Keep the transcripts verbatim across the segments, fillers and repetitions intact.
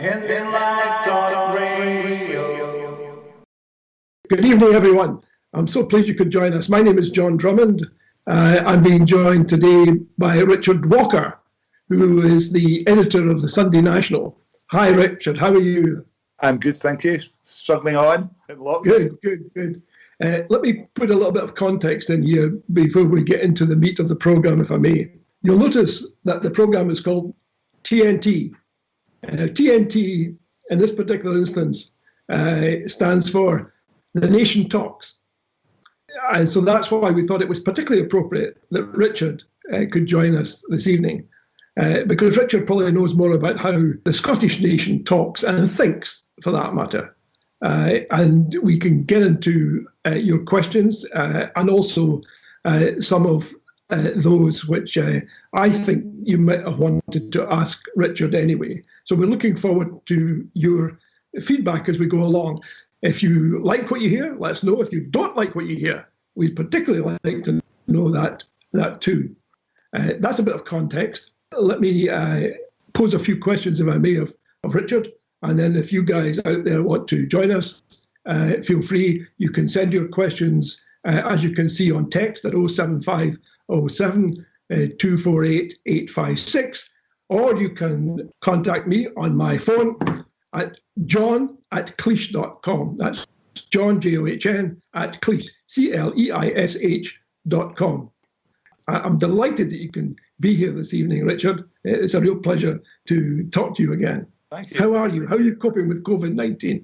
Hindenlife Talk Radio. Good evening, everyone. I'm so pleased you could join us. My name is John Drummond. Uh, I'm being joined today by Richard Walker, who is the editor of the Sunday National. Hi, Richard. How are you? I'm good, thank you. Struggling on. Good, good, good. Uh, let me put a little bit of context in here before we get into the meat of the programme, if I may. You'll notice that the programme is called T N T. Uh, T N T, in this particular instance, uh, stands for The Nation Talks. And so that's why we thought it was particularly appropriate that Richard uh, could join us this evening, uh, because Richard probably knows more about how the Scottish nation talks and thinks, for that matter. Uh, and we can get into uh, your questions uh, and also uh, some of uh, those which uh, I think you might have wanted to ask Richard anyway. So we're looking forward to your feedback as we go along. If you like what you hear, let us know. If you don't like what you hear, we'd particularly like to know that, that too. Uh, that's a bit of context. Let me uh, pose a few questions, if I may, of, of Richard. And then if you guys out there want to join us, uh, feel free. You can send your questions, uh, as you can see, on text at oh seven five oh seven, two four eight, eight five six. Or you can contact me on my phone at john at cleish dot com. That's John, J O H N, at Cleish, C L E I S H dot com. I'm delighted that you can be here this evening, Richard. It's a real pleasure to talk to you again. Thank you. How are you? How are you coping with COVID nineteen?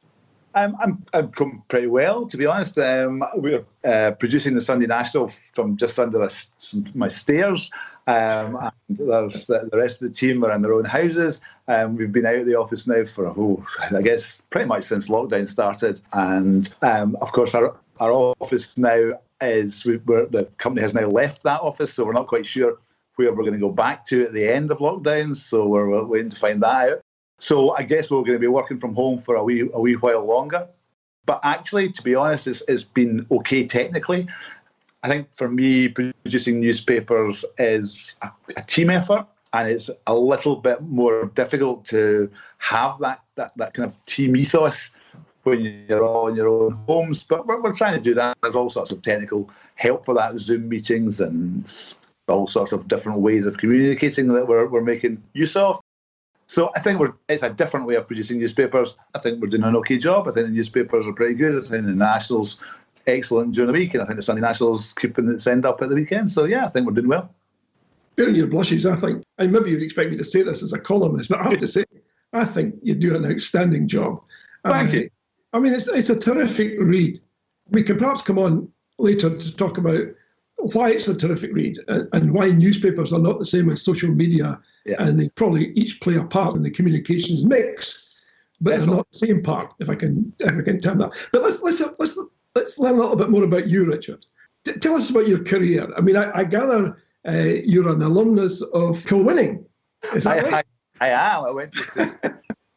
Um, I'm I'm coping pretty well, to be honest. Um, we're uh, producing the Sunday National from just under a, some, my stairs. Um, and there's the, the rest of the team are in their own houses. Um, we've been out of the office now for, oh, I guess, pretty much since lockdown started. And um, of course, our our office now is, we, we're, the company has now left that office, so we're not quite sure where we're going to go back to at the end of lockdown. So we're, we're waiting to find that out. So I guess we're going to be working from home for a wee a wee while longer. But actually, to be honest, it's, it's been okay technically. I think for me, producing newspapers is a, a team effort, and it's a little bit more difficult to have that, that, that kind of team ethos when you're all in your own homes. But we're, we're trying to do that. There's all sorts of technical help for that, Zoom meetings and all sorts of different ways of communicating that we're, we're making use of. So I think we're, it's a different way of producing newspapers. I think we're doing an okay job. I think the newspapers are pretty good. I think the National's excellent during the week, and I think the Sunday National's keeping its end up at the weekend. So yeah, I think we're doing well. Bearing your blushes, I think, and maybe you'd expect me to say this as a columnist, but I have to say, I think you do an outstanding job. Thank uh, you. I mean, it's it's a terrific read. We can perhaps come on later to talk about why it's a terrific read and, and why newspapers are not the same as social media, yeah. And they probably each play a part in the communications mix, but Definitely. They're not the same part, if I can if I can term that. But let's let's let's let's learn a little bit more about you, Richard. T- tell us about your career. I mean, I, I gather uh, you're an alumnus of Kilwinning. Is that I, right? I, I am. I went to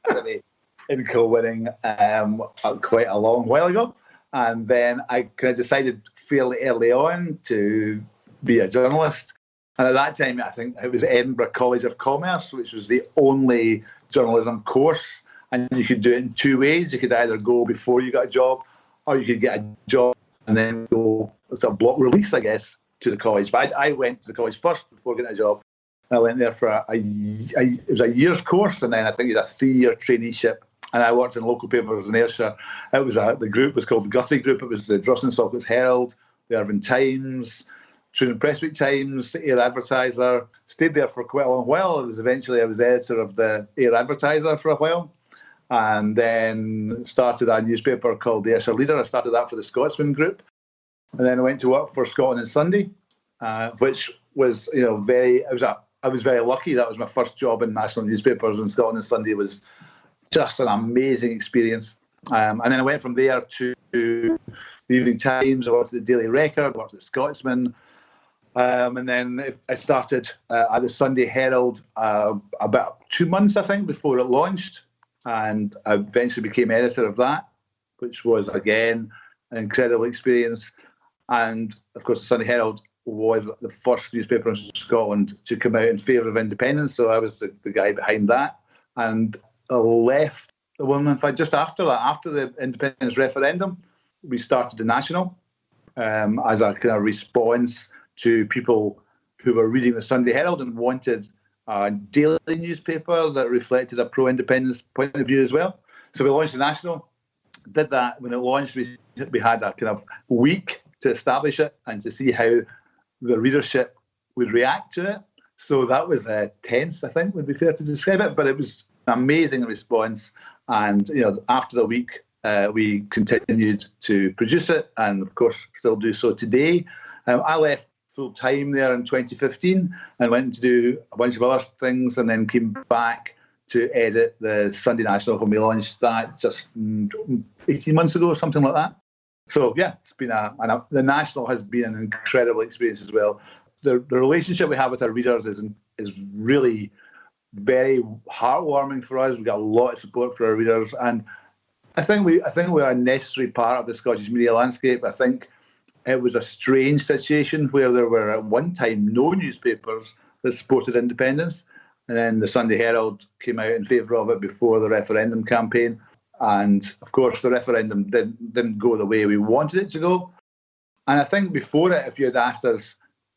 in Kilwinning um, quite a long while ago. And then I kind of decided fairly early on to be a journalist. And at that time, I think it was Edinburgh College of Commerce, which was the only journalism course. And you could do it in two ways. You could either go before you got a job, or you could get a job and then go, it's a block release, I guess, to the college. But I, I went to the college first before getting a job. And I went there for a, a, a, it was a year's course, and then I think it was a three-year traineeship. And I worked in local papers in Ayrshire. It was a, the group was called the Guthrie Group. It was the Drogheda and Saltcoats Herald, the Irvine Times, Trinity Presswick Times, the Ayr Advertiser. Stayed there for quite a long while. It was eventually I was editor of the Ayr Advertiser for a while, and then started a newspaper called the Ayrshire Leader. I started that for the Scotsman Group, and then I went to work for Scotland and Sunday, uh, which was you know very. I was a, I was very lucky. That was my first job in national newspapers, and Scotland and Sunday was just an amazing experience. Um, and then I went from there to the Evening Times. I worked at the Daily Record, I worked at Scotsman. Um, and then I started uh, at the Sunday Herald uh, about two months, I think, before it launched. And I eventually became editor of that, which was, again, an incredible experience. And, of course, the Sunday Herald was the first newspaper in Scotland to come out in favour of independence. So I was the, the guy behind that. And uh, left the woman. In fact, just after that, after the independence referendum, we started the National um, as a kind of response to people who were reading the Sunday Herald and wanted a daily newspaper that reflected a pro-independence point of view as well. So we launched the National, did that. When it launched, we, we had a kind of week to establish it and to see how the readership would react to it. So that was uh, tense, I think, would be fair to describe it, but it was an amazing response. And, you know, after the week, uh, we continued to produce it and, of course, still do so today. Um, I left full-time there in twenty fifteen and went to do a bunch of other things and then came back to edit the Sunday National when we launched that just eighteen months ago or something like that. So, yeah, it's been a, a the National has been an incredible experience as well. The, the relationship we have with our readers is is really very heartwarming for us. We got a lot of support for our readers, and I think we I think we're a necessary part of the Scottish media landscape. I think it was a strange situation where there were at one time no newspapers that supported independence, and then the Sunday Herald came out in favour of it before the referendum campaign. And of course, the referendum didn't didn't go the way we wanted it to go. And I think before it, if you had asked us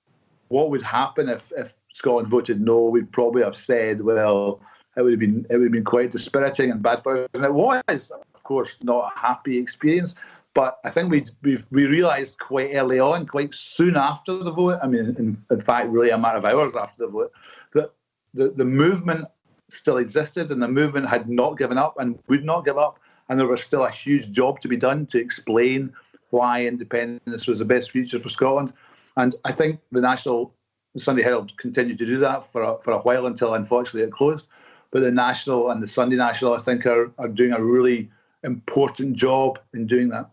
what would happen if, if Scotland voted no, we'd probably have said, well, it would have been it would have been quite dispiriting and bad for us. And it was, of course, not a happy experience. But I think we we we realised quite early on, quite soon after the vote, I mean, in, in fact, really a matter of hours after the vote, that the, the movement still existed and the movement had not given up and would not give up. And there was still a huge job to be done to explain why independence was the best future for Scotland. And I think the National, the Sunday Herald continued to do that for a, for a while until, unfortunately, it closed. But the National and the Sunday National, I think, are, are doing a really important job in doing that.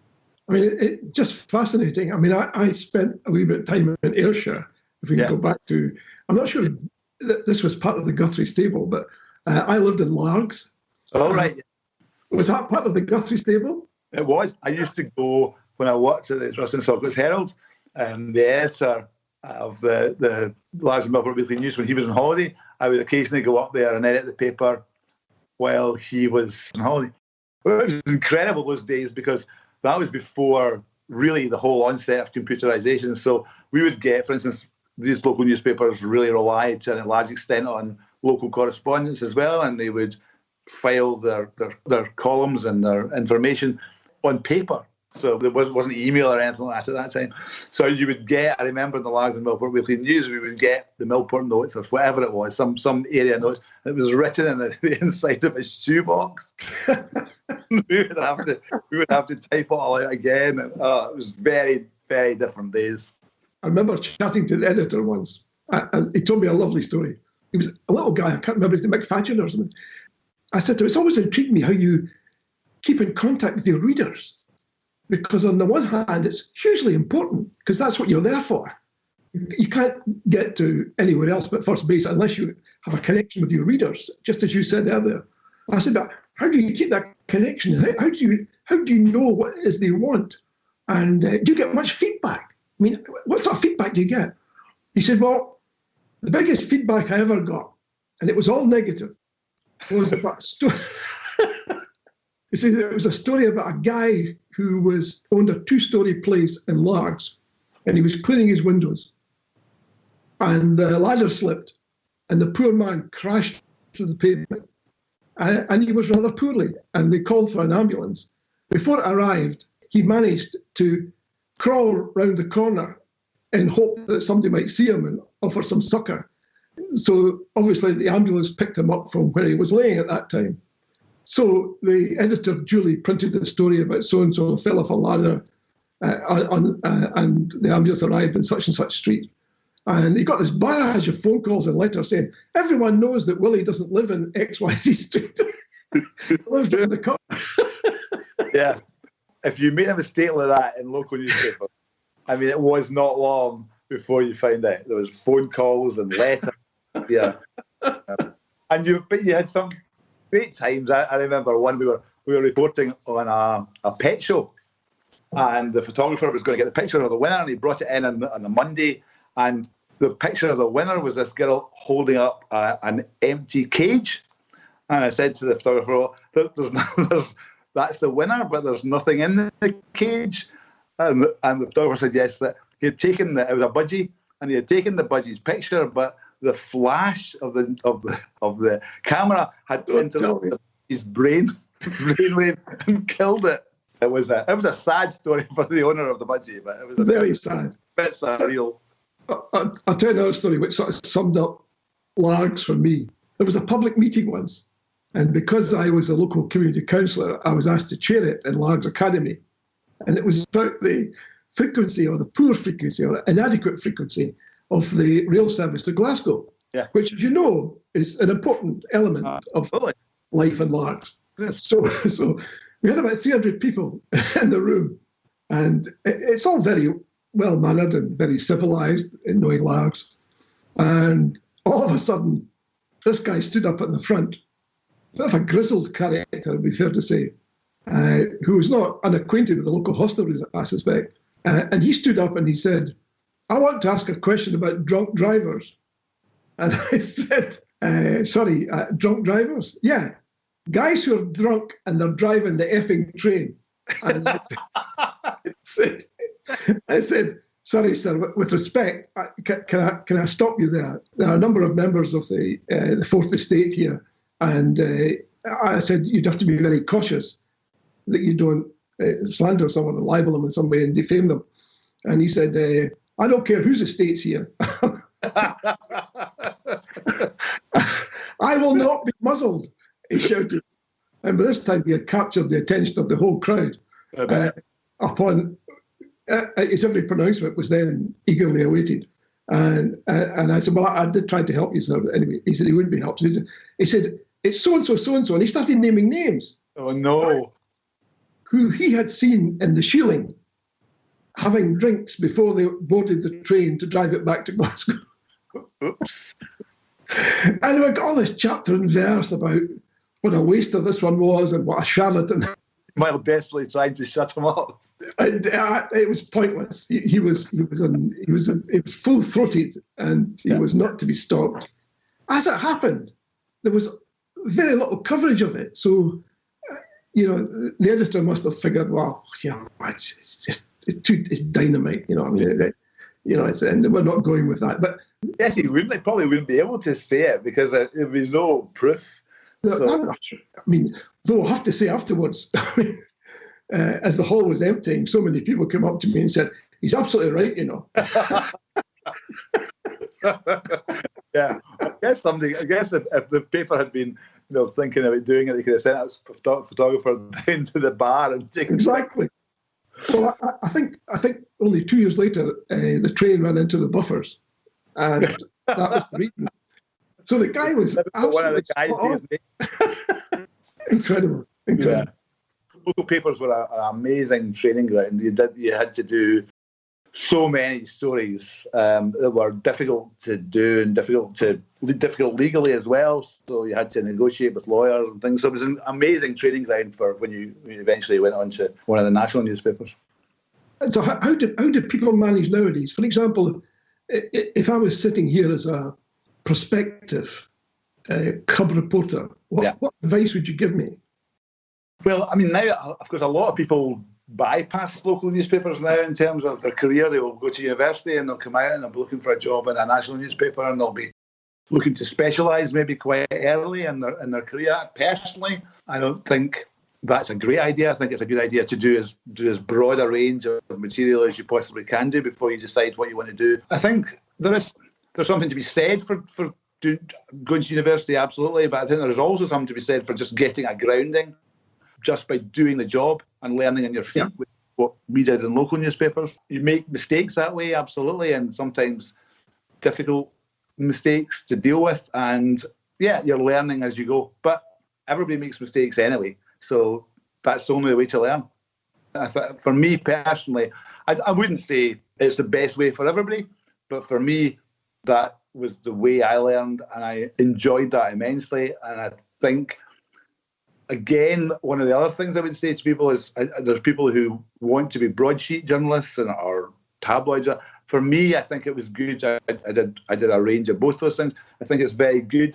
I mean, it, it just fascinating. I mean, I, I spent a wee bit of time in Ayrshire. If we can yeah. go back to, I'm not sure that this was part of the Guthrie stable, but uh, I lived in Largs. Oh, right. Uh, was that part of the Guthrie stable? It was. I used to go when I worked at the Russell and Socrates Herald, and the editor of the, the Largs and Milport Weekly News, when he was on holiday, I would occasionally go up there and edit the paper while he was on holiday. Well, it was incredible those days because that was before really the whole onset of computerization. So we would get, for instance, these local newspapers really relied to a large extent on local correspondence as well, and they would file their, their, their columns and their information on paper. So there was, wasn't email or anything like that at that time. So you would get, I remember in the Largs and Milport Weekly News, we would get the Milport notes or whatever it was, some some area notes. It was written in the, the inside of a shoebox. we would have to we would have to type it all out again. And, oh, it was very, very different days. I remember chatting to the editor once, and he told me a lovely story. He was a little guy, I can't remember his name, Mick Fadgen or something. I said to him, it's always intrigued me how you keep in contact with your readers. Because on the one hand, it's hugely important, because that's what you're there for. You can't get to anywhere else but first base unless you have a connection with your readers, just as you said earlier. I said, but how do you keep that connection? How, how do you how do you know what it is they want? And uh, do you get much feedback? I mean, what sort of feedback do you get? He said, well, the biggest feedback I ever got, and it was all negative, was about sto- He said it was a story about a guy who was owned a two-story place in Largs, and he was cleaning his windows, and the ladder slipped, and the poor man crashed to the pavement, and, and he was rather poorly, and they called for an ambulance. Before it arrived, he managed to crawl round the corner in hope that somebody might see him and offer some succour. So obviously the ambulance picked him up from where he was laying at that time. So the editor duly printed the story about so-and-so fell off a ladder uh, on, uh, and the ambulance arrived in such and such street. And he got this barrage of phone calls and letters saying, everyone knows that Willie doesn't live in X Y Z Street. He lives around the corner. Yeah. If you made a mistake like that in local newspapers, I mean, it was not long before you found out. There was phone calls and letters. Yeah. And you, but you had some great times. I, I remember one we were we were reporting on a, a pet show, and the photographer was going to get the picture of the winner, and he brought it in on, on the Monday, and the picture of the winner was this girl holding up uh, an empty cage, And I said to the photographer, well, there, there's, no, there's that's the winner, but there's nothing in the cage. And, and the photographer said yes, that he had taken the, it was a budgie, and he had taken the budgie's picture, but the flash of the of the of the camera had entered his brain, brainwave, and killed it. It was a it was a sad story for the owner of the budgie, but it was a very sad. Bit surreal. I, I'll tell you another story which sort of summed up Largs for me. There was a public meeting once, and because I was a local community councillor, I was asked to chair it in Largs Academy. And it was about the frequency or the poor frequency or inadequate frequency of the rail service to Glasgow, yeah. which, as you know, is an important element uh, of really? life in Largs. Yes. So, so we had about three hundred people in the room, and it's all very well-mannered and very civilised in knowing Largs. And all of a sudden, this guy stood up at the front, a bit of a grizzled character, it would be fair to say, uh, who was not unacquainted with the local hostelries, I suspect. Uh, and he stood up and he said, I want to ask a question about drunk drivers. And I said, uh, sorry, uh, drunk drivers? Yeah, guys who are drunk and they're driving the effing train. And I, said, I said, sorry, sir, with respect, I, can, can, I, can I stop you there? There are a number of members of the, uh, the Fourth Estate here. And uh, I said, you'd have to be very cautious that you don't uh, slander someone and libel them in some way and defame them. And he said, uh, I don't care whose estate's here. I will not be muzzled, he shouted. And by this time, he had captured the attention of the whole crowd. Uh, upon uh, his every pronouncement was then eagerly awaited. And uh, and I said, well, I, I did try to help you, sir. But anyway, he said he wouldn't be helped. So he, said, he said, it's so-and-so, so-and-so. And he started naming names. Oh, no. Who he had seen in the Sheeling having drinks before they boarded the train to drive it back to Glasgow. Oops. And we got all this chapter and verse about what a waster this one was and what a charlatan. While desperately trying to shut him up. And, uh, it was pointless. He, he was he was un, he was un, he was full throated, and he yeah. was not to be stopped. As it happened, there was very little coverage of it. So, uh, you know, the editor must have figured, well, you know, it's, it's just it's too it's dynamite. You know, I mean, it, you know, it's, and we're not going with that. But yes, he wouldn't. He probably wouldn't be able to say it because there would be no proof. No, so. I mean, though I have to say afterwards, I mean, uh, as the hall was emptying, so many people came up to me and said, he's absolutely right, you know. Yeah, I guess somebody, I guess if, if the paper had been, you know, thinking about doing it, they could have sent a photographer down to the bar and taken exactly. Well, I, I think I think only two years later, uh, the train ran into the buffers, and that was the reason. So the guy was one of the guys. Incredible, incredible. Yeah. Local papers were an amazing training ground. You did, you had to do so many stories um, that were difficult to do and difficult to difficult legally as well. So you had to negotiate with lawyers and things. So it was an amazing training ground for when you, when you eventually went on to one of the national newspapers. So how, how did how did people manage nowadays? For example, if I was sitting here as a prospective uh, cub reporter, what, yeah. what advice would you give me? Well, I mean, now, of course, a lot of people bypass local newspapers now in terms of their career. They will go to university and they'll come out and they'll be looking for a job in a national newspaper and they'll be looking to specialise maybe quite early in their in their career. Personally, I don't think that's a great idea. I think it's a good idea to do as do as broad a range of material as you possibly can do before you decide what you want to do. I think there is there's something to be said for for do, going to university, absolutely, but I think there is also something to be said for just getting a grounding just by doing the job and learning on your feet. Yeah. What we did in local newspapers. You make mistakes that way, absolutely, and sometimes difficult mistakes to deal with, and yeah, you're learning as you go. But everybody makes mistakes anyway, so that's the only way to learn. I th- for me personally, I, I wouldn't say it's the best way for everybody, but for me, that was the way I learned, and I enjoyed that immensely. And I think, again, one of the other things I would say to people is uh, there's people who want to be broadsheet journalists and or tabloids. For me, I think it was good. I, I did I did a range of both those things. I think it's very good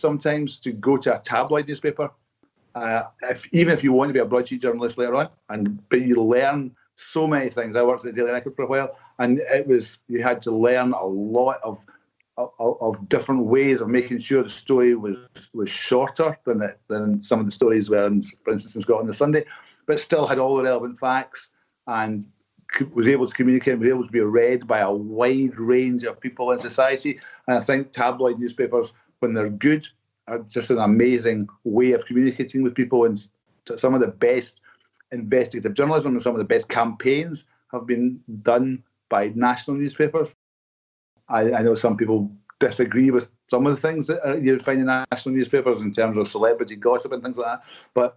sometimes to go to a tabloid newspaper, uh, if, even if you want to be a broadsheet journalist later on, and but you learn so many things. I worked at the Daily Record for a while, and it was you had to learn a lot of of, of different ways of making sure the story was was shorter than it, than some of the stories were, in, for instance, in Scotland on the Sunday, but still had all the relevant facts and was able to communicate, was able to be read by a wide range of people in society. And I think tabloid newspapers, when they're good, are just an amazing way of communicating with people. And some of the best investigative journalism and some of the best campaigns have been done by national newspapers. I, I know some people disagree with some of the things that you find in national newspapers in terms of celebrity gossip and things like that. But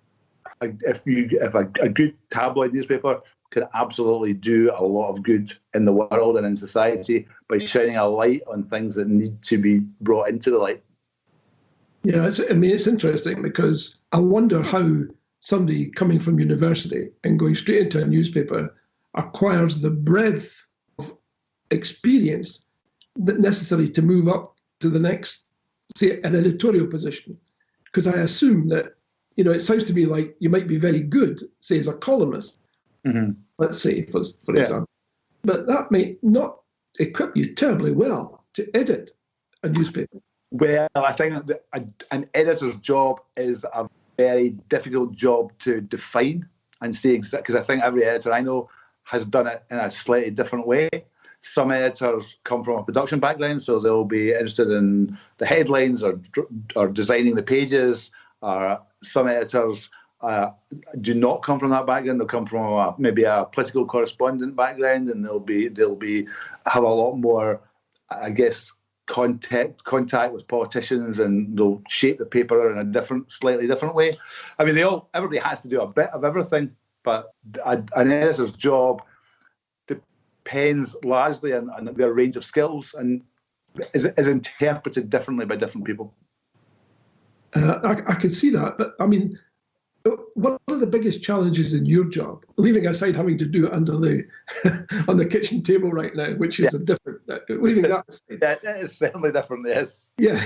if you if a, a good tabloid newspaper can absolutely do a lot of good in the world and in society by shining a light on things that need to be brought into the light. Yeah, it's, I mean, it's interesting because I wonder how somebody coming from university and going straight into a newspaper acquires the breadth of experience that necessary to move up to the next, say, an editorial position. Because I assume that, you know, it sounds to me like you might be very good, say, as a columnist, mm-hmm. let's say, for, for yeah. example. But that may not equip you terribly well to edit a newspaper. Well, I think that a, an editor's job is a very difficult job to define and say exactly, because I think every editor I know has done it in a slightly different way. Some editors come from a production background, so they'll be interested in the headlines or or designing the pages. Or some editors uh, do not come from that background. They'll come from a, maybe a political correspondent background, and they'll be they'll be have a lot more, I guess, contact contact with politicians, and they'll shape the paper in a different, slightly different way. I mean, they all everybody has to do a bit of everything, but a, an editor's job depends largely on, on their range of skills and is, is interpreted differently by different people. Uh, I, I can see that, but I mean, what are the biggest challenges in your job? Leaving aside having to do it under the on the kitchen table right now, which is yeah. a different. Uh, leaving that aside, yeah, that is certainly different. Yes. Yeah,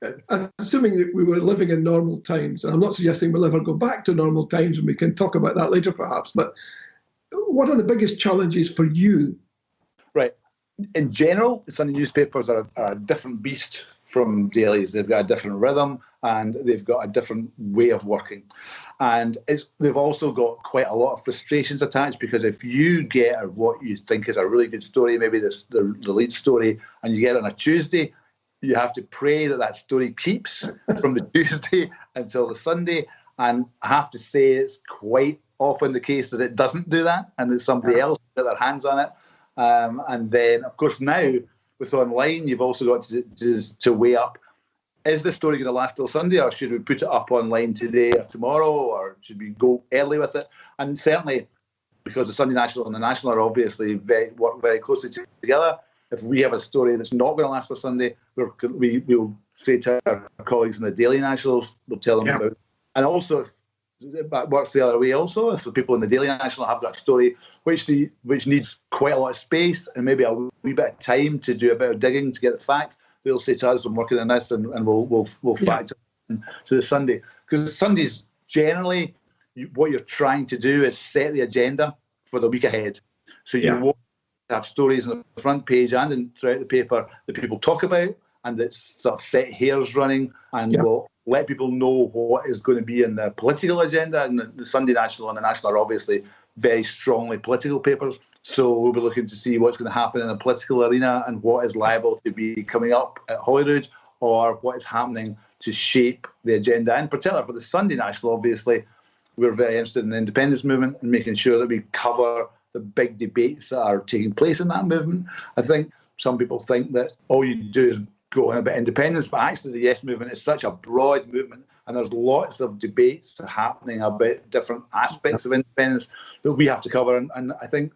assuming that we were living in normal times, and I'm not suggesting we'll ever go back to normal times, and we can talk about that later, perhaps. But what are the biggest challenges for you? Right. In general, Sunday newspapers are, are a different beast from dailies. They've got a different rhythm and they've got a different way of working. And it's, they've also got quite a lot of frustrations attached, because if you get what you think is a really good story, maybe this, the, the lead story, and you get it on a Tuesday, you have to pray that that story keeps from the Tuesday until the Sunday. And I have to say it's quite often the case that it doesn't do that and that somebody else put their hands on it. Um, and then, of course, now with online, you've also got to, to, to weigh up, is the story going to last till Sunday, or should we put it up online today or tomorrow, or should we go early with it? And certainly, because the Sunday National and the National are obviously very work very closely together, if we have a story that's not going to last for Sunday, we're, we will say to our colleagues in the Daily Nationals, we'll tell them yeah. about it. And also, if it works the other way also, if the people in the Daily National have got a story which the which needs quite a lot of space and maybe a wee bit of time to do a bit of digging to get the facts, they'll say to us, I'm working on this, and, and we'll we'll we'll factor yeah. to the Sunday. Because Sundays, generally, you, what you're trying to do is set the agenda for the week ahead. So you yeah. want to have stories on the front page and in, throughout the paper that people talk about, and that sort of set hairs running, and yeah. will let people know what is going to be in the political agenda. And the, the Sunday National and the National are obviously very strongly political papers. So we'll be looking to see what's going to happen in the political arena and what is liable to be coming up at Holyrood, or what is happening to shape the agenda. In particular, for the Sunday National, obviously, we're very interested in the independence movement and making sure that we cover the big debates that are taking place in that movement. I think some people think that all you do is go on about independence, but actually the Yes movement is such a broad movement, and there's lots of debates happening about different aspects of independence that we have to cover. And, and I think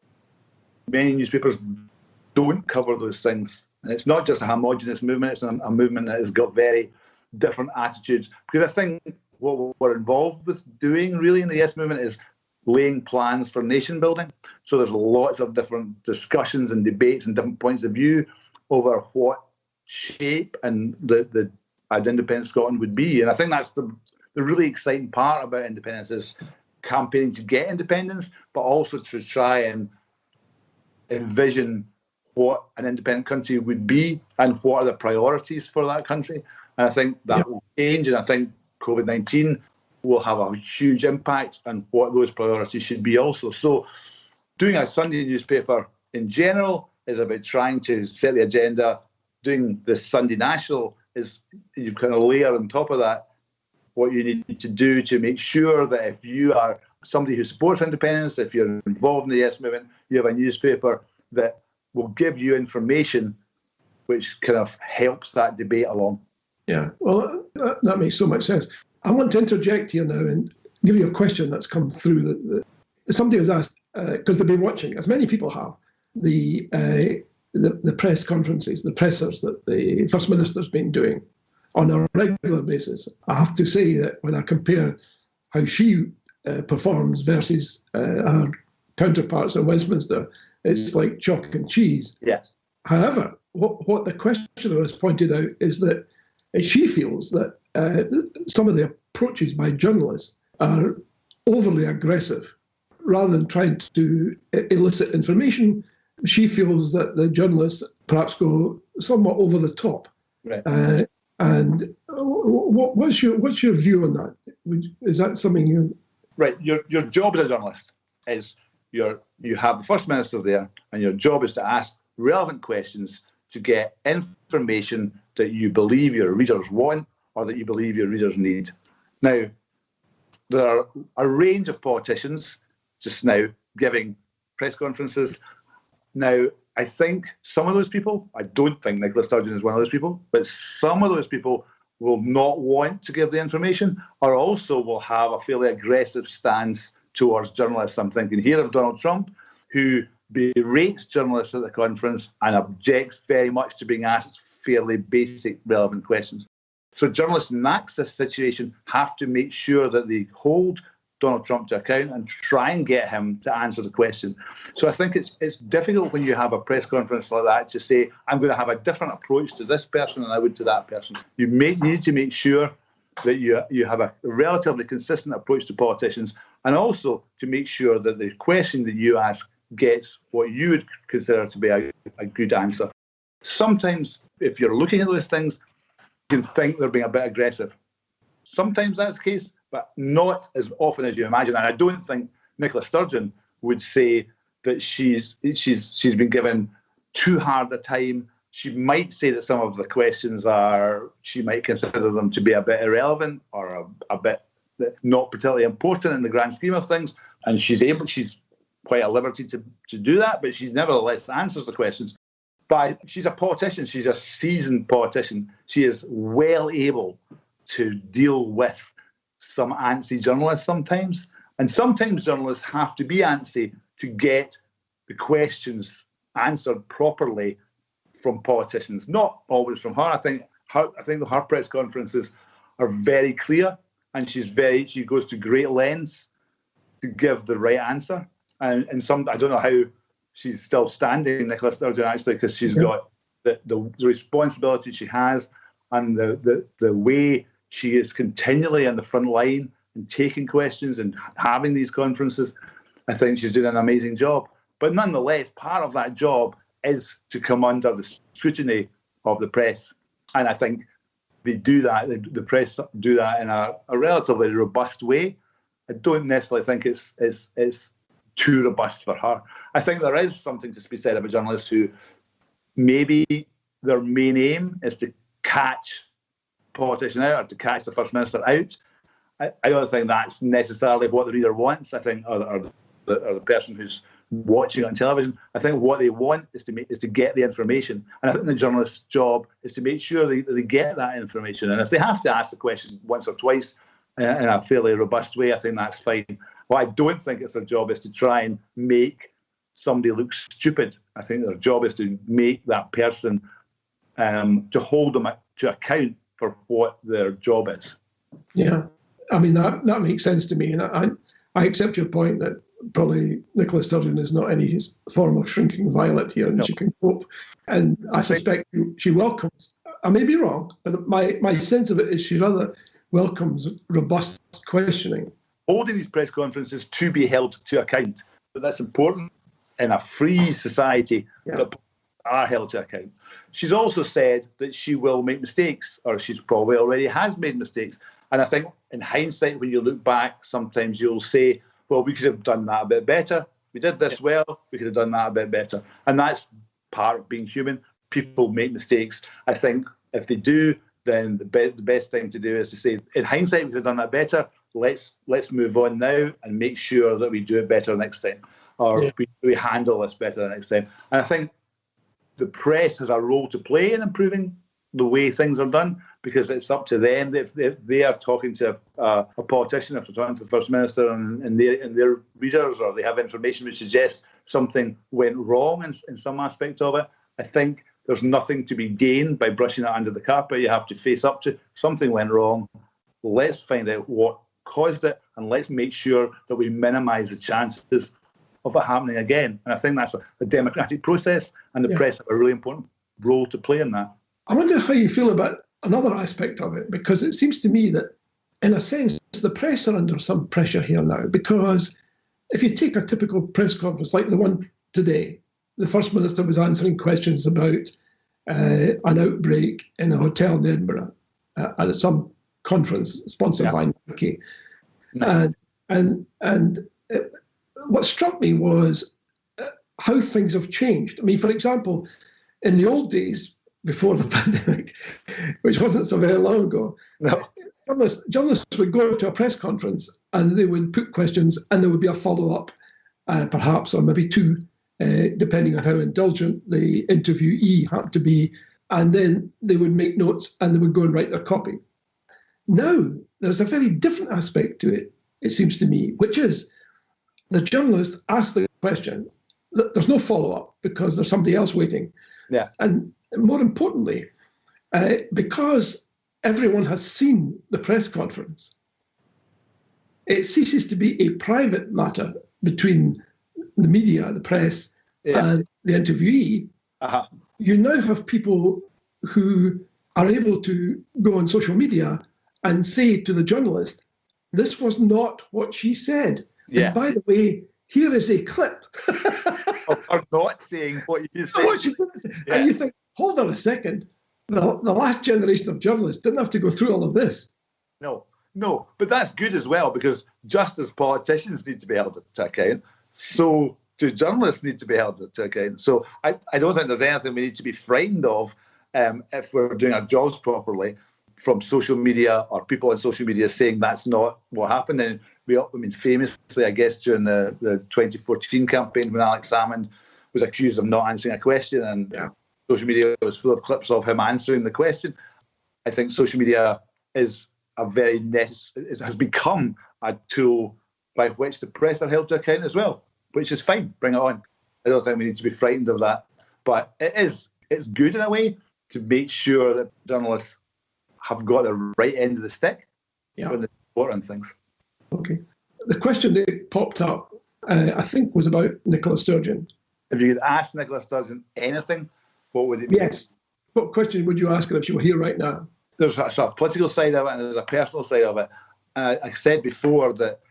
many newspapers don't cover those things. And it's not just a homogenous movement, it's a, a movement that has got very different attitudes. Because I think what we're involved with doing really in the Yes movement is laying plans for nation building. So there's lots of different discussions and debates and different points of view over what shape and the, the an independent Scotland would be. And I think that's the, the really exciting part about independence is campaigning to get independence, but also to try and envision what an independent country would be and what are the priorities for that country. And I think that yep. will change, and I think COVID nineteen will have a huge impact on what those priorities should be also. So doing a Sunday newspaper in general is about trying to set the agenda. Doing the Sunday National is you kind of layer on top of that what you need to do to make sure that if you are somebody who supports independence, if you're involved in the Yes Movement, you have a newspaper that will give you information which kind of helps that debate along. Yeah, well, that, that makes so much sense. I want to interject here now and give you a question that's come through. That, that somebody has asked, because uh, they've been watching, as many people have, the, uh, the the press conferences, the pressers that the First Minister's been doing on a regular basis. I have to say that when I compare how she uh, performs versus uh, her counterparts in Westminster, it's like chalk and cheese. Yes. However, what, what the questioner has pointed out is that she feels that uh, some of the approaches by journalists are overly aggressive. Rather than trying to elicit information, she feels that the journalists perhaps go somewhat over the top. Right. Uh, and what, what's your what's your view on that? Is that something you? Right. Your your job as a journalist is you're you have the First Minister there, and your job is to ask relevant questions to get information that you believe your readers want or that you believe your readers need. Now, there are a range of politicians just now giving press conferences. Now, I think some of those people, I don't think Nicola Sturgeon is one of those people, but some of those people will not want to give the information or also will have a fairly aggressive stance towards journalists. I'm thinking here of Donald Trump, who berates journalists at the conference and objects very much to being asked fairly basic, relevant questions. So journalists in that situation have to make sure that they hold Donald Trump to account and try and get him to answer the question. So I think it's it's difficult when you have a press conference like that to say, I'm going to have a different approach to this person than I would to that person. You may, need to make sure that you, you have a relatively consistent approach to politicians, and also to make sure that the question that you ask gets what you would consider to be a, a good answer. Sometimes, if you're looking at those things, you can think they're being a bit aggressive. Sometimes that's the case, but not as often as you imagine. And I don't think Nicola Sturgeon would say that she's she's she's been given too hard a time. She might say that some of the questions are, she might consider them to be a bit irrelevant or a, a bit not particularly important in the grand scheme of things. And she's able, she's quite at liberty to, to do that, but she nevertheless answers the questions. But she's a politician. She's a seasoned politician. She is well able to deal with some antsy journalists sometimes. And sometimes journalists have to be antsy to get the questions answered properly from politicians. Not always from her. I think her, I think her press conferences are very clear, and she's very she goes to great lengths to give the right answer. And, and some I don't know how she's still standing, Nicola Sturgeon, actually, because she's yeah. got the, the, the responsibility she has and the, the, the way she is continually on the front line and taking questions and having these conferences. I think she's doing an amazing job. But nonetheless, part of that job is to come under the scrutiny of the press. And I think they do that, they, the press do that in a, a relatively robust way. I don't necessarily think it's, it's, it's too robust for her. I think there is something to be said about journalists who maybe their main aim is to catch politician out or to catch the First Minister out. I, I don't think that's necessarily what the reader wants. I think, or, or, the, or the person who's watching it on television, I think what they want is to make, is to get the information. And I think the journalist's job is to make sure they, that they get that information. And if they have to ask the question once or twice uh, in a fairly robust way, I think that's fine. What I don't think it's their job is to try and make somebody look stupid. I think their job is to make that person, um, to hold them to account for what their job is. Yeah, I mean, that, that makes sense to me. And I, I accept your point that probably Nicola Sturgeon is not any form of shrinking violet here, and no. she can cope. And I suspect she welcomes I may be wrong, but my, my sense of it is she rather welcomes robust questioning. Holding these press conferences to be held to account. But that's important in a free society Yeah. that are held to account. She's also said that she will make mistakes, or she's probably already has made mistakes. And I think in hindsight, when you look back, sometimes you'll say, well, we could have done that a bit better. We did this well, we could have done that a bit better. And that's part of being human. People make mistakes. I think if they do, then the, be- the best thing to do is to say, in hindsight, we could have done that better. Let's let's move on now and make sure that we do it better next time, or Yeah. we, we handle this better next time. And I think the press has a role to play in improving the way things are done, because it's up to them. If, if they are talking to a, a politician, if they're talking to the First Minister and, and, their, and their readers, or they have information which suggests something went wrong in, in some aspect of it, I think there's nothing to be gained by brushing it under the carpet. You have to face up to something went wrong. Let's find out what caused it, and let's make sure that we minimise the chances of it happening again. And I think that's a, a democratic process, and the Yeah. press have a really important role to play in that. I wonder how you feel about another aspect of it, because it seems to me that, in a sense, the press are under some pressure here now, because if you take a typical press conference like the one today, the First Minister was answering questions about uh, an outbreak in a hotel in Edinburgh uh, at some conference sponsored Yeah. by Nike. No. And, and, and it, what struck me was uh, how things have changed. I mean, for example, in the old days, before the pandemic, which wasn't so very long ago, No. journalists, journalists would go to a press conference and they would put questions, and there would be a follow-up, uh, perhaps, or maybe two, uh, depending on how indulgent the interviewee had to be, and then they would make notes and they would go and write their copy. Now, there's a very different aspect to it, it seems to me, which is the journalist asks the question, there's no follow-up because there's somebody else waiting. Yeah. And more importantly, uh, because everyone has seen the press conference, it ceases to be a private matter between the media, the press, Yeah. and the interviewee. Uh-huh. You now have people who are able to go on social media and say to the journalist, this was not what she said. Yeah. And by the way, here is a clip. Or not saying what you So what said. she did say. Yeah. And you think, hold on a second. The, the last generation of journalists didn't have to go through all of this. No, no, but that's good as well, because just as politicians need to be held to account, so do journalists need to be held to account. So I, I don't think there's anything we need to be frightened of um, if we're doing our jobs properly, from social media or people on social media saying that's not what happened. And we, I mean, famously, I guess, during the, the twenty fourteen campaign, when Alex Salmond was accused of not answering a question, and Yeah. social media was full of clips of him answering the question. I think social media is a very necess- has become a tool by which the press are held to account as well, which is fine. Bring it on. I don't think we need to be frightened of that, but it is it's good in a way to make sure that journalists have got the right end of the stick Yeah. when they report on things. Okay. The question that popped up, uh, I think, was about Nicola Sturgeon. If you could ask Nicola Sturgeon anything, what would it be? Yes. What question would you ask her if she were here right now? There's a sort of political side of it and there's a personal side of it. Uh, I said before that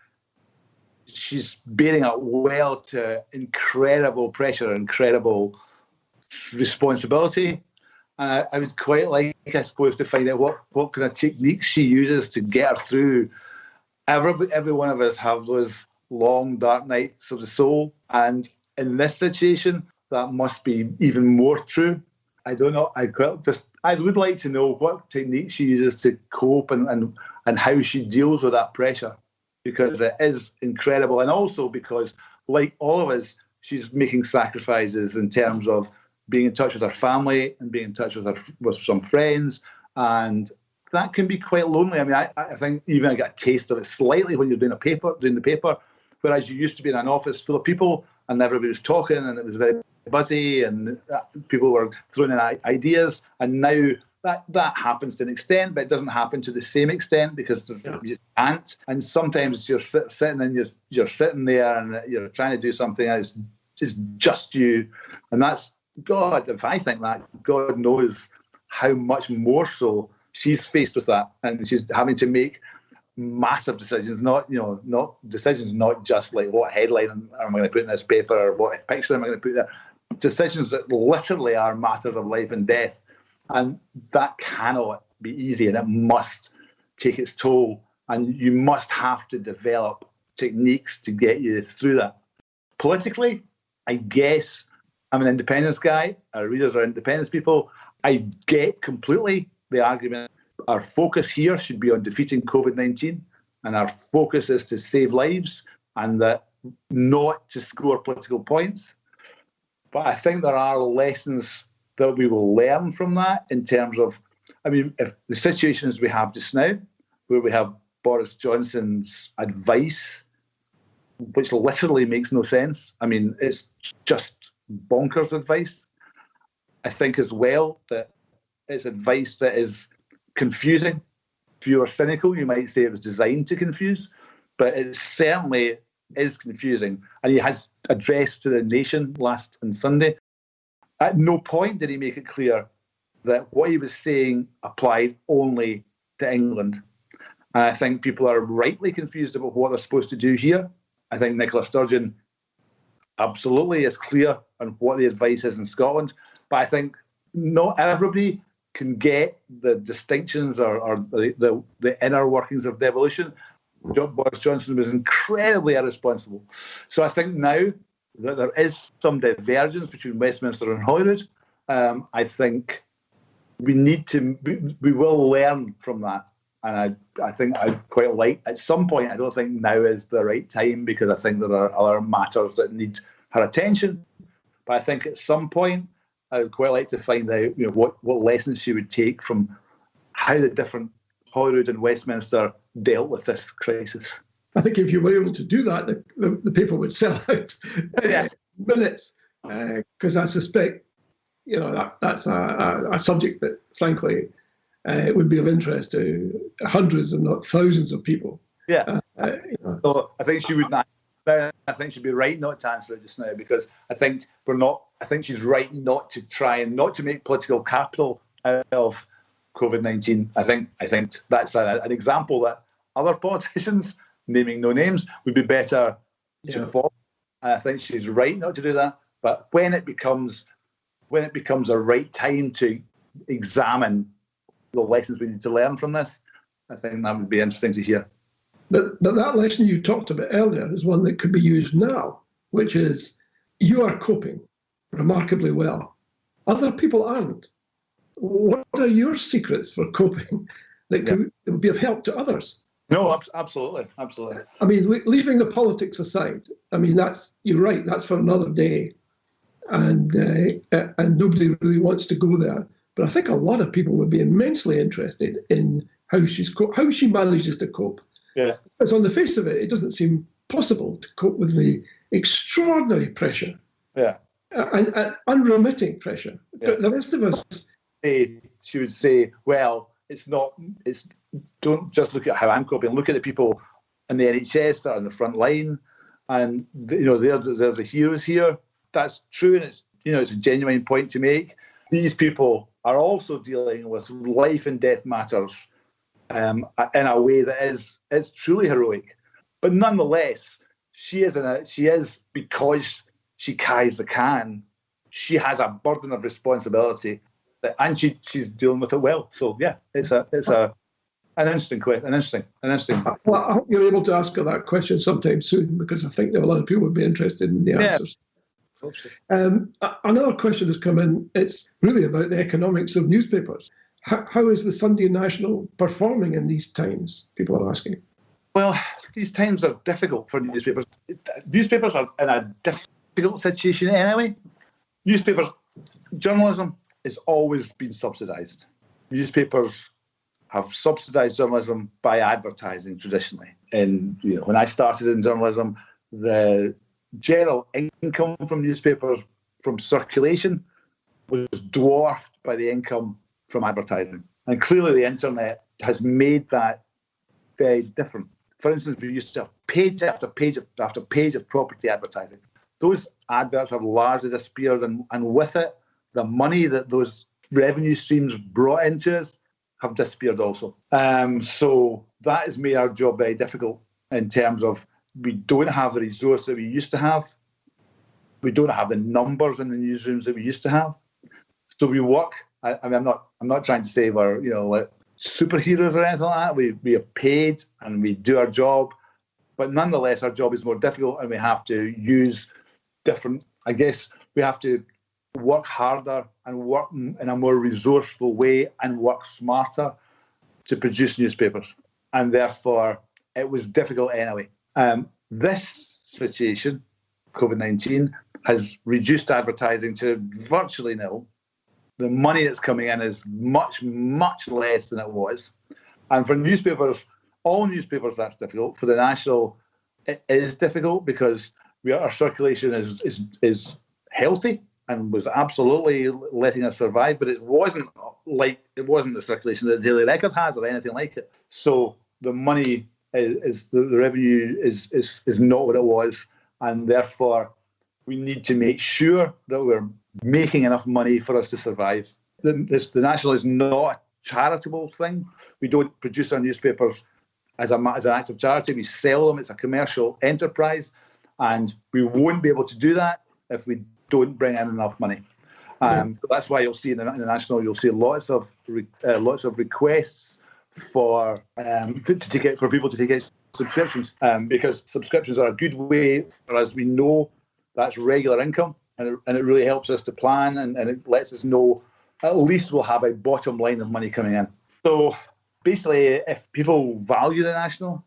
she's bearing up well to incredible pressure, incredible responsibility. Uh, I would quite like, I suppose, to find out what, what kind of techniques she uses to get her through. Every, every one of us have those long, dark nights of the soul. And in this situation, that must be even more true. I don't know. I quite just I would like to know what techniques she uses to cope and, and, and how she deals with that pressure, because it is incredible. And also because, like all of us, she's making sacrifices in terms of being in touch with her family and being in touch with her with some friends, and that can be quite lonely. I mean, I, I think even I get a taste of it slightly when you're doing a paper, doing the paper, whereas you used to be in an office full of people and everybody was talking and it was very buzzy and people were throwing in ideas, and now that that happens to an extent, but it doesn't happen to the same extent because yeah. you just can't. And sometimes you're sit, sitting and you're, you're sitting there and you're trying to do something and it's, it's just you, and that's God. If I think that, God knows how much more so she's faced with that, and she's having to make massive decisions. Not you know, not decisions, not just like what headline am I going to put in this paper or what picture am I going to put there. Decisions that literally are matters of life and death, and that cannot be easy, and it must take its toll. And you must have to develop techniques to get you through that. Politically, I guess I'm an independence guy. Our readers are independence people. I get completely the argument. Our focus here should be on defeating COVID nineteen, and our focus is to save lives and that not to score political points. But I think there are lessons that we will learn from that in terms of, I mean, if the situations we have just now, where we have Boris Johnson's advice, which literally makes no sense. I mean, it's just bonkers advice. I think as well that it's advice that is confusing. If you were cynical, you might say it was designed to confuse, but it certainly is confusing. And he has addressed to the nation last on Sunday. At no point did he make it clear that what he was saying applied only to England. And I think people are rightly confused about what they're supposed to do here. I think Nicola Sturgeon absolutely is clear on what the advice is in Scotland. But I think not everybody can get the distinctions or, or the, the, the inner workings of devolution. Boris Johnson was incredibly irresponsible. So I think now that there is some divergence between Westminster and Holyrood, um, I think we need to, we, we will learn from that. And I, I think I quite like, at some point, I don't think now is the right time because I think there are other matters that need her attention. But I think at some point, I would quite like to find out, you know, what, what lessons she would take from how the different Holyrood and Westminster dealt with this crisis. I think if you were able to do that, the, the, the paper would sell out yeah. in minutes. Because uh, I suspect, you know, that that's a, a, a subject that, frankly, uh, it would be of interest to hundreds, if not thousands, of people. Yeah. Uh, uh, you know. So I think she would not. I think she'd be right not to answer it just now because I think we're not. I think she's right not to try and not to make political capital out of COVID nineteen. I think. I think that's a, an example that other politicians, naming no names, would be better to yeah. follow. And I think she's right not to do that. But when it becomes when it becomes a right time to examine the lessons we need to learn from this, I think that would be interesting to hear. But, but that lesson you talked about earlier is one that could be used now, which is you are coping remarkably well. Other people aren't. What are your secrets for coping that could yeah. be of help to others? No, absolutely, absolutely. I mean, le- leaving the politics aside, I mean, that's you're right, that's for another day. And, uh, and nobody really wants to go there. But I think a lot of people would be immensely interested in how she's co- how she manages to cope. Yeah. Because on the face of it, it doesn't seem possible to cope with the extraordinary pressure. Yeah. And, and unremitting pressure. Yeah. The rest of us. She would say, well, it's not, it's, don't just look at how I'm coping, look at the people in the N H S that are on the front line. And, you know, they're, they're the heroes here. That's true. And it's, you know, it's a genuine point to make. These people are also dealing with life and death matters um, in a way that is is truly heroic. But nonetheless, she is in a, she is, because she carries the can, she has a burden of responsibility, that, and she she's dealing with it well. So yeah, it's a it's a an interesting question, an interesting, an interesting. Well, I hope you're able to ask her that question sometime soon, because I think that a lot of people would be interested in the yeah. answers. Um, another question has come in. It's really about the economics of newspapers. How, how is the Sunday National performing in these times? People are asking. Well, these times are difficult for newspapers. Newspapers are in a difficult situation anyway. Newspapers, journalism has always been subsidised. Newspapers have subsidised journalism by advertising traditionally. And you know, when I started in journalism, the general income from newspapers from circulation was dwarfed by the income from advertising. And clearly the internet has made that very different. For instance, we used to have page after page after page of property advertising. Those adverts have largely disappeared, and, and with it, the money that those revenue streams brought into us have disappeared also. Um, so that has made our job very difficult in terms of we don't have the resource that we used to have. We don't have the numbers in the newsrooms that we used to have. So we work. I, I mean, I'm not. I'm not trying to say we're, you know, like superheroes or anything like that. We we are paid and we do our job, but nonetheless, our job is more difficult, and we have to use different. I guess we have to work harder and work in a more resourceful way and work smarter to produce newspapers. And therefore, it was difficult anyway. Um, this situation, COVID nineteen, has reduced advertising to virtually nil. The money that's coming in is much, much less than it was. And for newspapers, all newspapers, that's difficult. For the National, it is difficult because we, our circulation is, is, is healthy and was absolutely letting us survive, but it wasn't like it wasn't the circulation that Daily Record has or anything like it. So the money is, is the, the revenue is, is is not what it was, and therefore we need to make sure that we're making enough money for us to survive. The, this, the National is not a charitable thing. We don't produce our newspapers as a as an act of charity. We sell them. It's a commercial enterprise, and we won't be able to do that if we don't bring in enough money. Um, so that's why you'll see in the, in the National, you'll see lots of re, uh, lots of requests for um, to, to take it, for people to take out subscriptions, um, because subscriptions are a good way for us. We know that's regular income, and it, and it really helps us to plan, and, and it lets us know at least we'll have a bottom line of money coming in. So basically, if people value the National,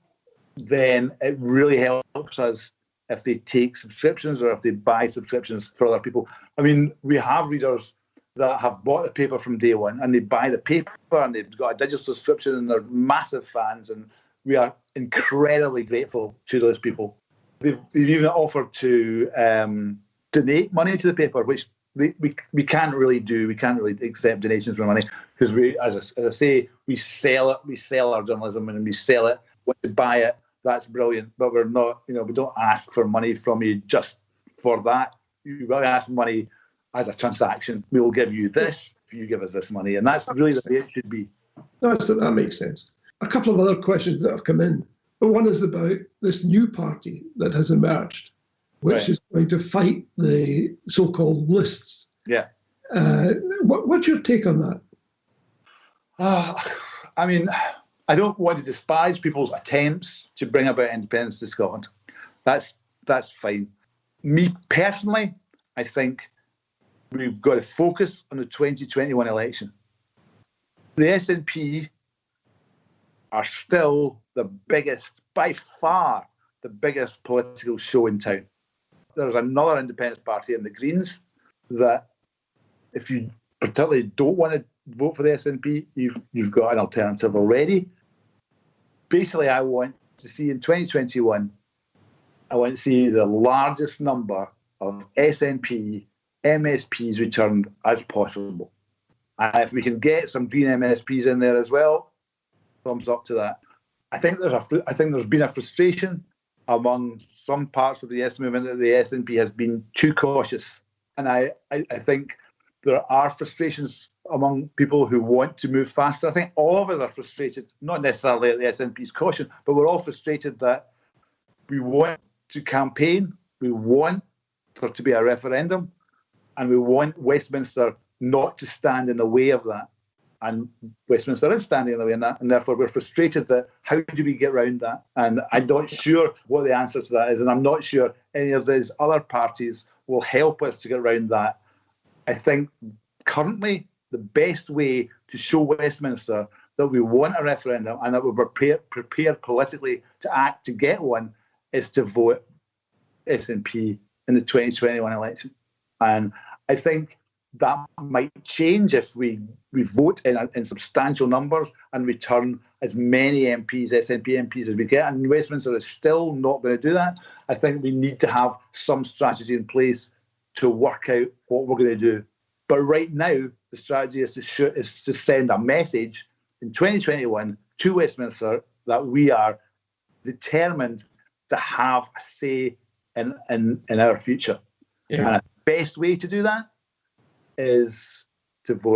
then it really helps us if they take subscriptions or if they buy subscriptions for other people. I mean, we have readers that have bought the paper from day one, and they buy the paper and they've got a digital subscription and they're massive fans, and we are incredibly grateful to those people. They've, they've even offered to um, donate money to the paper, which they, we we can't really do. We can't really accept donations for money because we, as I, as I say, we sell it. We sell our journalism and we sell it. When you buy it, that's brilliant, but we're not, you know, we don't ask for money from you just for that. You really ask money as a transaction. We will give you this if you give us this money, and that's really the way it should be. That's, that makes sense. A couple of other questions that have come in. One is about this new party that has emerged, which right. is going to fight the so-called lists. Yeah. Uh, what, what's your take on that? Uh, I mean, I don't want to despise people's attempts to bring about independence to Scotland. That's that's fine. Me personally, I think we've got to focus on the twenty twenty-one election. The S N P are still the biggest, by far, the biggest political show in town. There's another independent party in the Greens that, if you particularly don't want to vote for the S N P, you've you've got an alternative already. Basically, I want to see in twenty twenty-one, I want to see the largest number of S N P M S Ps returned as possible. And if we can get some Green M S Ps in there as well, thumbs up to that. I think there's a I think there's been a frustration among some parts of the Yes movement that the S N P has been too cautious, and I, I, I think there are frustrations among people who want to move faster. I think all of us are frustrated, not necessarily at the S N P's caution, but we're all frustrated that we want to campaign, we want there to be a referendum, and we want Westminster not to stand in the way of that. And Westminster is standing in the way of that, and therefore we're frustrated that how do we get around that? And I'm not sure what the answer to that is, and I'm not sure any of these other parties will help us to get around that. I think currently the best way to show Westminster that we want a referendum and that we're prepared, prepared politically to act to get one is to vote S N P in the twenty twenty-one election. And I think that might change if we, we vote in, in substantial numbers and return as many M Ps, S N P M Ps as we get. And Westminster is still not going to do that. I think we need to have some strategy in place to work out what we're going to do. But right now, the strategy is to shoot, is to send a message in twenty twenty-one to Westminster that we are determined to have a say in, in, in our future. Yeah. And the best way to do that is to vote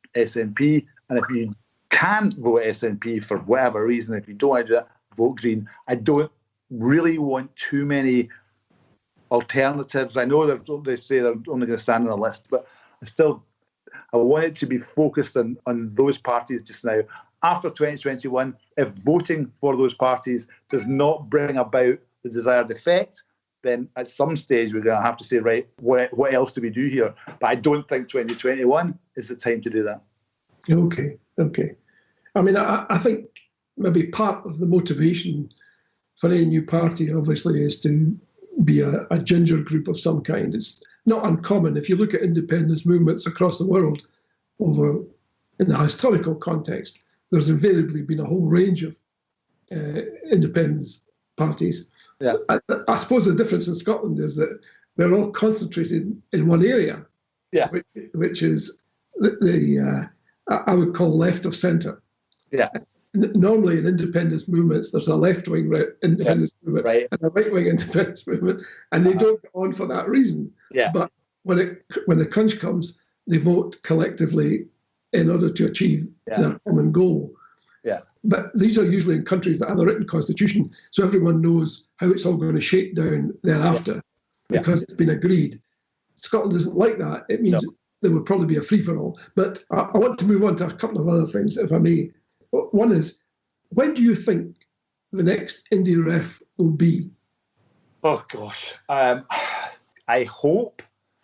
S N P, and if you can't vote S N P for whatever reason, if you don't want to do that, vote Green. I don't really want too many alternatives. I know they say they're only going to stand on a list, but I still I want it to be focused on, on those parties just now. After twenty twenty-one, if voting for those parties does not bring about the desired effect, then at some stage we're going to have to say, right, what, what else do we do here? But I don't think twenty twenty-one is the time to do that. Okay, okay. I mean, I, I think maybe part of the motivation for any new party, obviously, is to be a, a ginger group of some kind. It's not uncommon. If you look at independence movements across the world over in the historical context, there's invariably been a whole range of uh, independence parties. Yeah. I, I suppose the difference in Scotland is that they're all concentrated in one area, yeah, which, which is the, the uh, I would call left of centre. Yeah. Normally in independence movements, there's a left-wing re- independence yeah, movement right. and a right-wing independence movement, and they uh-huh. don't go on for that reason. Yeah. But when it when the crunch comes, they vote collectively in order to achieve yeah. their common goal. Yeah. But these are usually in countries that have a written constitution, so everyone knows how it's all going to shake down thereafter yeah. because yeah. it's been agreed. Scotland isn't like that. It means no. there would probably be a free-for-all. But I, I want to move on to a couple of other things, if I may. One is, when do you think the next Indie Ref will be? Oh, gosh. Um, I hope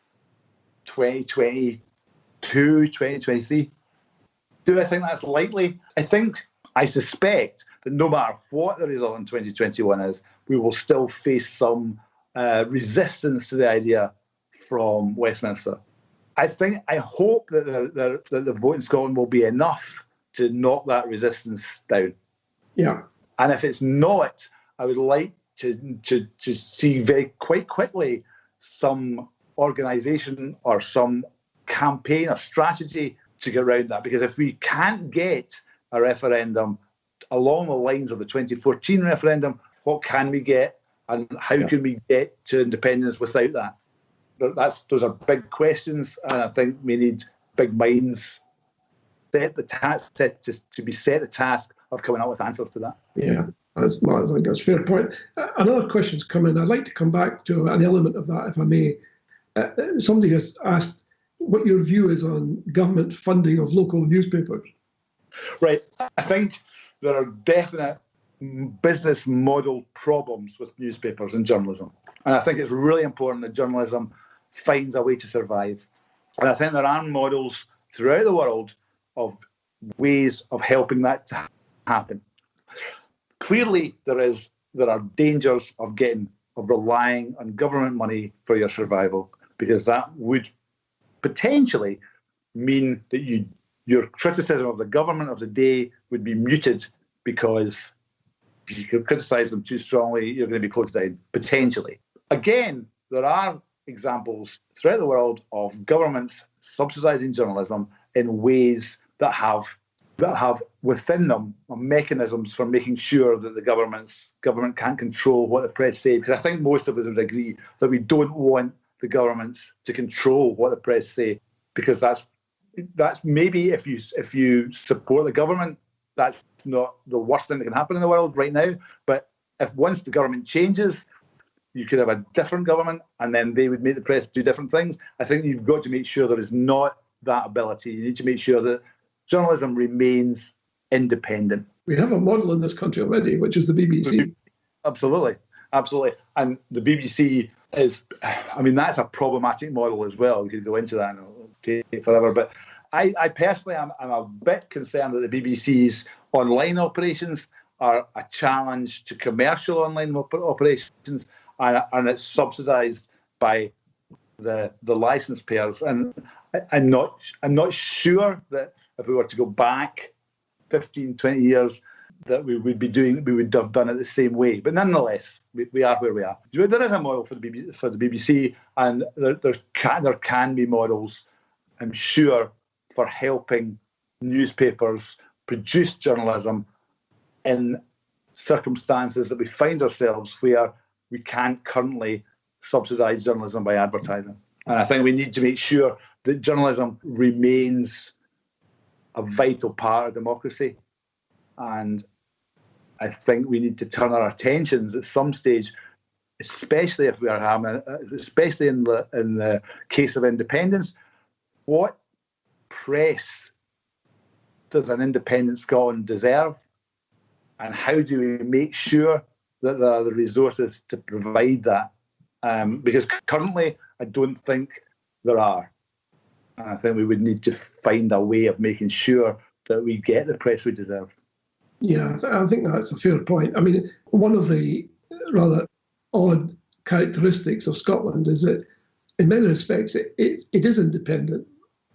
twenty twenty-two, twenty twenty-three. Do I think that's likely? I think, I suspect that no matter what the result in twenty twenty-one is, we will still face some uh, resistance to the idea from Westminster. I think, I hope that the, the, that the vote in Scotland will be enough to knock that resistance down. Yeah. And if it's not, I would like to to to see very quite quickly some organisation or some campaign or strategy to get around that. Because if we can't get a referendum along the lines of the twenty fourteen referendum, what can we get, and how yeah. can we get to independence without that? That's those are big questions, and I think we need big minds set the task set to, to be set the task of coming up with answers to that. Yeah, that's, well, I think that's a fair point. Uh, another question's come in. I'd like to come back to an element of that, if I may. Uh, somebody has asked what your view is on government funding of local newspapers. Right. I think there are definite business model problems with newspapers and journalism. And I think it's really important that journalism finds a way to survive. And I think there are models throughout the world of ways of helping that to happen. Clearly, there is there are dangers of getting of relying on government money for your survival, because that would potentially mean that you your criticism of the government of the day would be muted, because if you could criticise them too strongly, you're going to be closed down, potentially. Again, there are examples throughout the world of governments subsidising journalism in ways that have that have within them mechanisms for making sure that the government's government can't control what the press say. Because I think most of us would agree that we don't want the governments to control what the press say, because that's that's maybe if you if you support the government, that's not the worst thing that can happen in the world right now. But if once the government changes, you could have a different government, and then they would make the press do different things. I think you've got to make sure there is not that ability. You need to make sure that journalism remains independent. We have a model in this country already, which is the B B C. Absolutely, absolutely. And the B B C is, I mean, that's a problematic model as well. We could go into that and it'll take forever. But I, I personally am I'm a bit concerned that the B B C's online operations are a challenge to commercial online op- operations, and, and it's subsidised by the the licence payers. And I, I'm not I'm not sure that if we were to go back fifteen, twenty years, that we would be doing, we would have done it the same way. But nonetheless, we, we are where we are. There is a model for the B B C, for the B B C, and there, there's can, there can be models, I'm sure, for helping newspapers produce journalism in circumstances that we find ourselves where we can't currently subsidise journalism by advertising. And I think we need to make sure that journalism remains a vital part of democracy. And I think we need to turn our attentions at some stage, especially if we are having, especially in the in the case of independence, what press does an independent Scotland deserve, and how do we make sure that there are the resources to provide that? Um, because currently, I don't think there are. And I think we would need to find a way of making sure that we get the press we deserve. Yeah, I think that's a fair point. I mean, one of the rather odd characteristics of Scotland is that in many respects it, it, it is independent,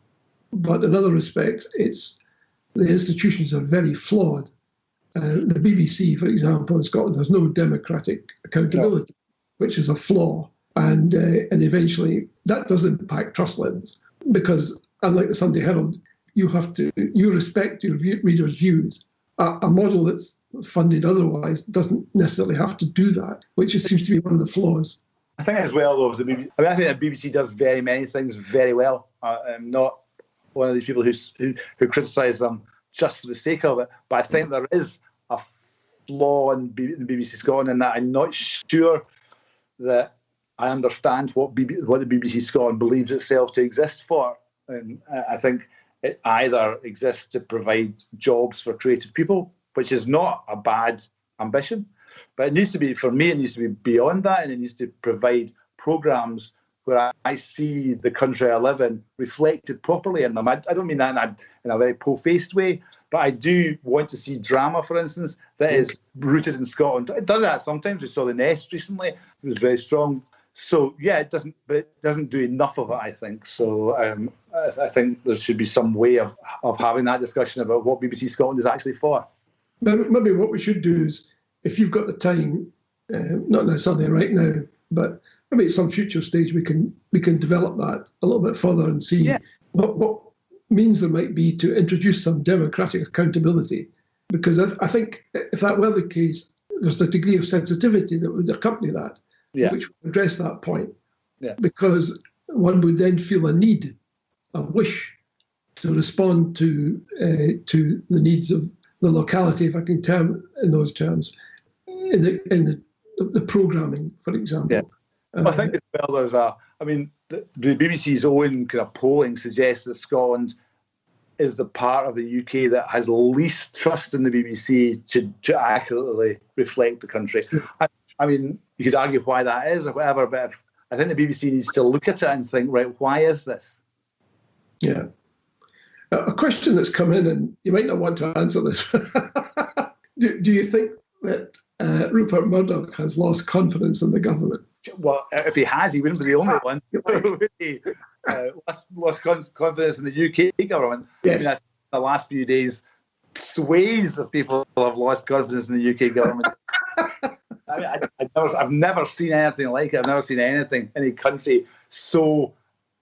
but in other respects it's the institutions are very flawed. Uh, the B B C, for example, in Scotland has no democratic accountability, no. which is a flaw, and uh, and eventually that does impact trust levels, because unlike the Sunday Herald, you have to you respect your view, readers' views. A, a model that's funded otherwise doesn't necessarily have to do that, which is, seems to be one of the flaws. I think as well, though, the B B C, I mean, I think the B B C does very many things very well. Uh, I'm not one of these people who who, who criticise them just for the sake of it, but I think there is a flaw in the B B C Scotland in that I'm not sure that I understand what B B, what the B B C Scotland believes itself to exist for. And I think it either exists to provide jobs for creative people, which is not a bad ambition, but it needs to be, for me, it needs to be beyond that, and it needs to provide programmes where I see the country I live in reflected properly in them. I, I don't mean that in a, in a very po-faced way, but I do want to see drama, for instance, that is rooted in Scotland. It does that sometimes. We saw The Nest recently. It was very strong. So, yeah, it doesn't, but it doesn't do enough of it, I think. So um, I, I think there should be some way of, of having that discussion about what B B C Scotland is actually for. Maybe what we should do is, if you've got the time, uh, not necessarily right now, but maybe at some future stage we can we can develop that a little bit further and see yeah. what, what means there might be to introduce some democratic accountability. Because I, I think if that were the case, there's a degree of sensitivity that would accompany that. Yeah. Which would address that point. Yeah. Because one would then feel a need, a wish to respond to uh, to the needs of the locality, if I can term in those terms, in the in the, the, the programming, for example. Yeah. Well, uh, I think as well there's a, I mean, the, the B B C's own kind of polling suggests that Scotland is the part of the U K that has least trust in the B B C to, to accurately reflect the country. I, I mean, you could argue why that is or whatever, but if, I think the B B C needs to look at it and think, right, why is this? Yeah. Uh, a question that's come in, and you might not want to answer this. do, do you think that uh, Rupert Murdoch has lost confidence in the government? Well, if he has, he wouldn't be the only one. Would he? Uh, lost, lost con- confidence in the U K government. Yes. I mean, the last few days, swathes of people have lost confidence in the U K government. I mean, I, I never, I've never seen anything like it. I've never seen anything, any country so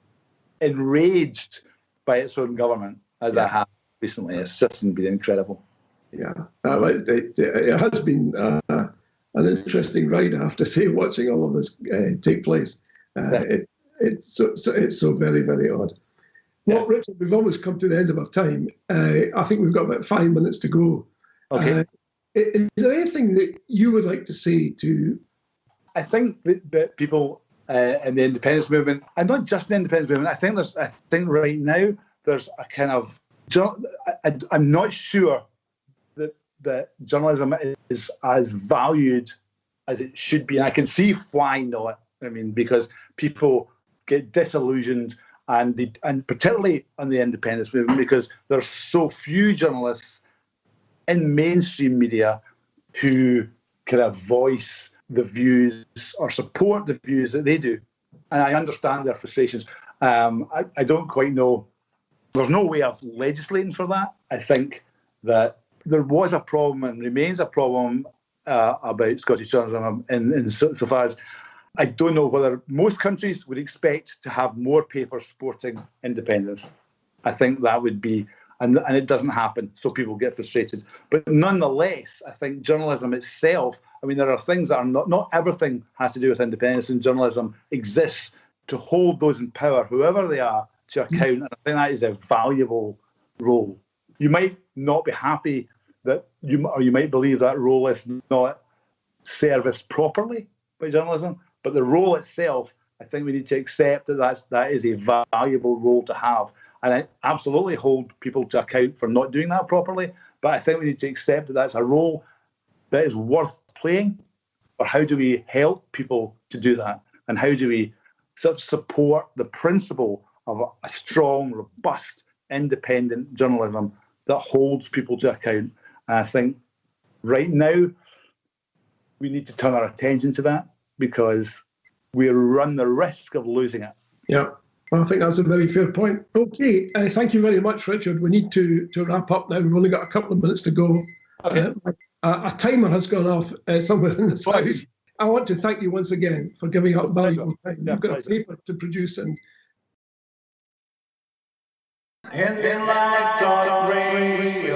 enraged by its own government as yeah. I have recently. It's just been incredible. Yeah, uh, it, it, it has been uh, an interesting ride, I have to say, watching all of this uh, take place. Uh, yeah. it, it's, so, so, it's so very, very odd. Well, yeah. Richard, we've almost come to the end of our time. Uh, I think we've got about five minutes to go. Okay. Uh, Is there anything that you would like to say to? I think that, that people uh, in the independence movement, and not just the independence movement, I think there's, I think right now there's a kind of, I, I'm not sure that that journalism is as valued as it should be, and I can see why not. I mean, because people get disillusioned, and the, and particularly on the independence movement, because there's so few journalists in mainstream media who kind of voice the views or support the views that they do. And I understand their frustrations. Um, I, I don't quite know. There's no way of legislating for that. I think that there was a problem and remains a problem uh, about Scottish journalism in, in so, so far as I don't know whether most countries would expect to have more papers supporting independence. I think that would be And, and it doesn't happen, so people get frustrated. But nonetheless, I think journalism itself, I mean, there are things that are not, not everything has to do with independence, and journalism exists to hold those in power, whoever they are, to account. And I think that is a valuable role you might not be happy that you, or you might believe that role is not serviced properly by journalism, but the role itself, I think we need to accept that that's, that is a valuable role to have. And I absolutely hold people to account for not doing that properly, but I think we need to accept that that's a role that is worth playing. Or how do we help people to do that? And how do we sort of support the principle of a, a strong, robust, independent journalism that holds people to account? And I think right now we need to turn our attention to that, because we run the risk of losing it. Yeah, well, I think that's a very fair point. Okay, uh, thank you very much, Richard. We need to, to wrap up now. We've only got a couple of minutes to go. Okay. Uh, a, a timer has gone off uh, somewhere in this Right. house. I want to thank you once again for giving up valuable time. Yeah, You've got pleasure. a paper to produce, and In life, talk radio.